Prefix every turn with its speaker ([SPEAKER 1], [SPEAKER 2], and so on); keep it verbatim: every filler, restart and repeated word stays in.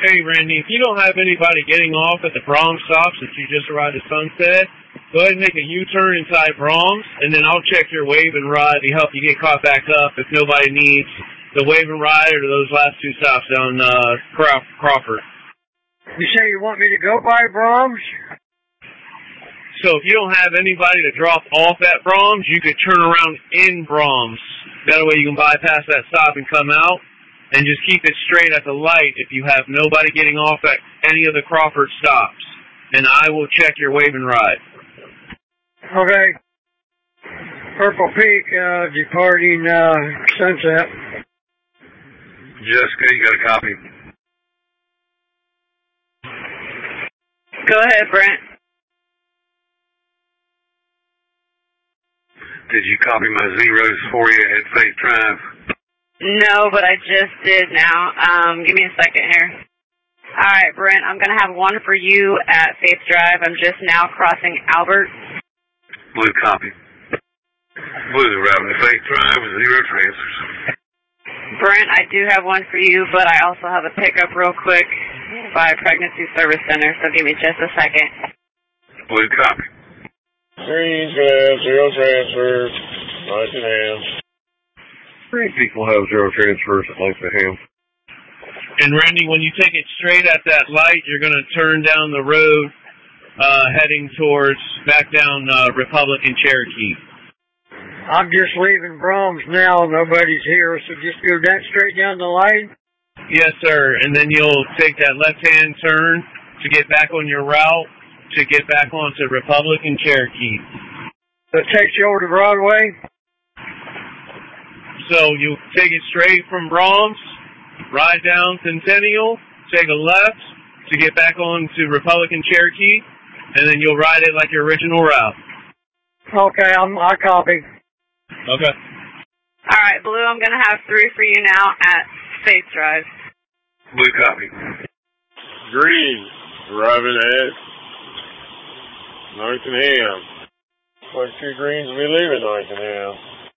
[SPEAKER 1] Hey, Randy, if you don't have anybody getting off at the Brahms stop since you just arrived at Sunset, go ahead and make a U-turn inside Brahms, and then I'll check your wave and ride to help you get caught back up if nobody needs the wave and ride or those last two stops down uh, Craw- Crawford.
[SPEAKER 2] You say you want me to go by Brahms?
[SPEAKER 1] So if you don't have anybody to drop off at Brahms, you could turn around in Brahms. That way you can bypass that stop and come out. And just keep it straight at the light if you have nobody getting off at any of the Crawford stops. And I will check your wave and ride.
[SPEAKER 2] Okay. Purple Peak, uh, departing, uh, Sunset.
[SPEAKER 3] Jessica, you got a copy?
[SPEAKER 4] Go ahead, Brent.
[SPEAKER 3] Did you copy my zeros for you at Faith Drive?
[SPEAKER 4] No, but I just did now. Um, give me a second here. All right, Brent, I'm going to have one for you at Faith Drive. I'm just now crossing Albert.
[SPEAKER 3] Blue copy. Blue, routing to Faith Drive with zero transfers.
[SPEAKER 4] Brent, I do have one for you, but I also have a pickup real quick by Pregnancy Service Center, so give me just a second.
[SPEAKER 3] Blue copy.
[SPEAKER 5] Green, zero transfers, nice and ham.
[SPEAKER 3] Three people have zero transfers at Langston.
[SPEAKER 1] And Randy, when you take it straight at that light, you're going to turn down the road, uh, heading towards back down uh, Republic and Cherokee.
[SPEAKER 2] I'm just leaving Brahms now. Nobody's here, so just go that straight down the line.
[SPEAKER 1] Yes, sir. And then you'll take that left-hand turn to get back on your route to get back onto Republic and Cherokee.
[SPEAKER 2] That takes you over to Broadway.
[SPEAKER 1] So you take it straight from Brahms, ride down Centennial, take a left to get back on to Republic and Cherokee, and then you'll ride it like your original route.
[SPEAKER 2] Okay, I'm, I copy.
[SPEAKER 1] Okay.
[SPEAKER 4] All right, Blue, I'm going to have three for you now at Faith Drive.
[SPEAKER 3] Blue copy.
[SPEAKER 5] Green, arriving at North and Ham. Like two greens will be leaving North and Ham.